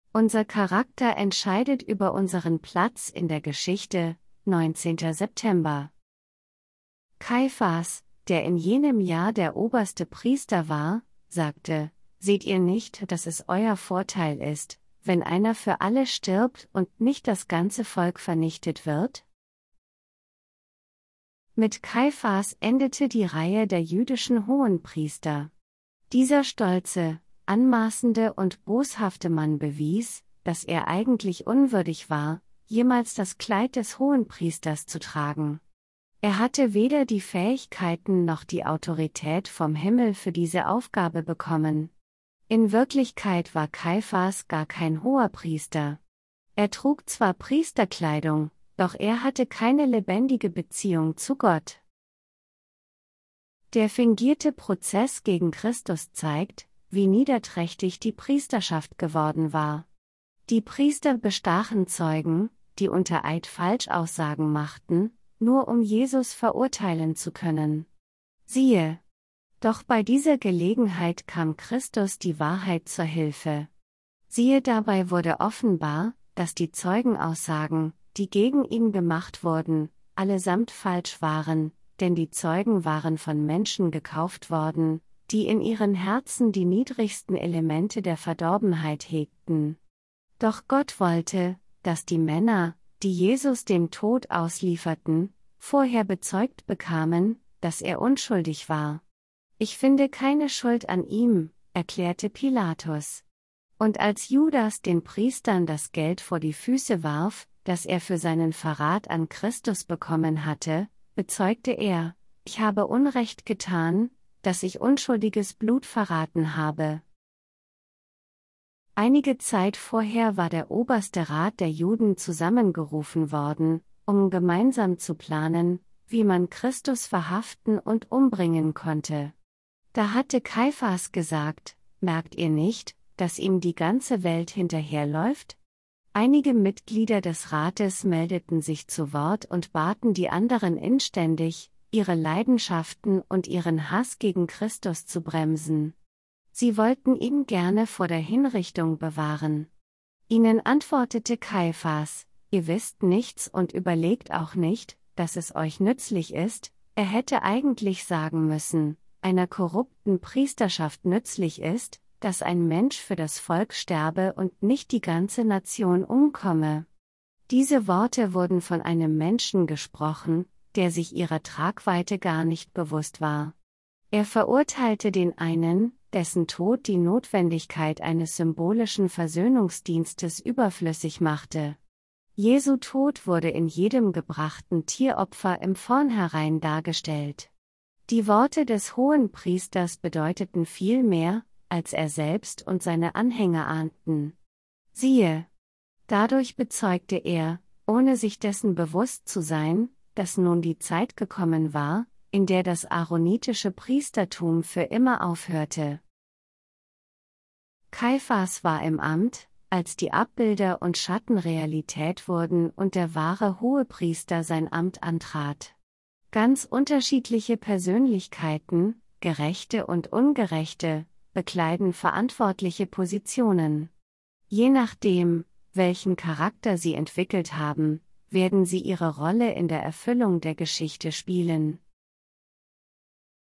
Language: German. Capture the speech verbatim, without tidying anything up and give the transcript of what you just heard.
Unser Charakter entscheidet über unseren Platz in der Geschichte. neunzehnter September. Kaiphas, der in jenem Jahr der oberste Priester war, sagte: Seht ihr nicht, dass es euer Vorteil ist, wenn einer für alle stirbt und nicht das ganze Volk vernichtet wird? Mit Kaiphas endete die Reihe der jüdischen Hohenpriester. Dieser stolze, anmaßende und boshafte Mann bewies, dass er eigentlich unwürdig war, jemals das Kleid des Hohenpriesters zu tragen. Er hatte weder die Fähigkeiten noch die Autorität vom Himmel für diese Aufgabe bekommen. In Wirklichkeit war Kaiphas gar kein Hoherpriester. Er trug zwar Priesterkleidung, doch er hatte keine lebendige Beziehung zu Gott. Der fingierte Prozess gegen Christus zeigt, wie niederträchtig die Priesterschaft geworden war. Die Priester bestachen Zeugen, die unter Eid Falschaussagen machten, nur um Jesus verurteilen zu können. Siehe! Doch bei dieser Gelegenheit kam Christus die Wahrheit zur Hilfe. Siehe, dabei wurde offenbar, dass die Zeugenaussagen, die gegen ihn gemacht wurden, allesamt falsch waren, denn die Zeugen waren von Menschen gekauft worden, die in ihren Herzen die niedrigsten Elemente der Verdorbenheit hegten. Doch Gott wollte, dass die Männer, die Jesus dem Tod auslieferten, vorher bezeugt bekamen, dass er unschuldig war. Ich finde keine Schuld an ihm, erklärte Pilatus. Und als Judas den Priestern das Geld vor die Füße warf, das er für seinen Verrat an Christus bekommen hatte, bezeugte er: Ich habe Unrecht getan, dass ich unschuldiges Blut verraten habe. Einige Zeit vorher war der oberste Rat der Juden zusammengerufen worden, um gemeinsam zu planen, wie man Christus verhaften und umbringen konnte. Da hatte Kaiphas gesagt: Merkt ihr nicht, dass ihm die ganze Welt hinterherläuft? Einige Mitglieder des Rates meldeten sich zu Wort und baten die anderen inständig, ihre Leidenschaften und ihren Hass gegen Christus zu bremsen. Sie wollten ihn gerne vor der Hinrichtung bewahren. Ihnen antwortete Kaiphas: Ihr wisst nichts und überlegt auch nicht, dass es euch nützlich ist. Er hätte eigentlich sagen müssen: Einer korrupten Priesterschaft nützlich ist, dass ein Mensch für das Volk sterbe und nicht die ganze Nation umkomme. Diese Worte wurden von einem Menschen gesprochen, der sich ihrer Tragweite gar nicht bewusst war. Er verurteilte den einen, dessen Tod die Notwendigkeit eines symbolischen Versöhnungsdienstes überflüssig machte. Jesu Tod wurde in jedem gebrachten Tieropfer im Vornherein dargestellt. Die Worte des Hohenpriesters bedeuteten viel mehr, als er selbst und seine Anhänger ahnten. Siehe! Dadurch bezeugte er, ohne sich dessen bewusst zu sein, dass nun die Zeit gekommen war, in der das aaronitische Priestertum für immer aufhörte. Kaiphas war im Amt, als die Abbilder und Schatten Realität wurden und der wahre Hohepriester sein Amt antrat. Ganz unterschiedliche Persönlichkeiten, gerechte und ungerechte, bekleiden verantwortliche Positionen. Je nachdem, welchen Charakter sie entwickelt haben, werden sie ihre Rolle in der Erfüllung der Geschichte spielen.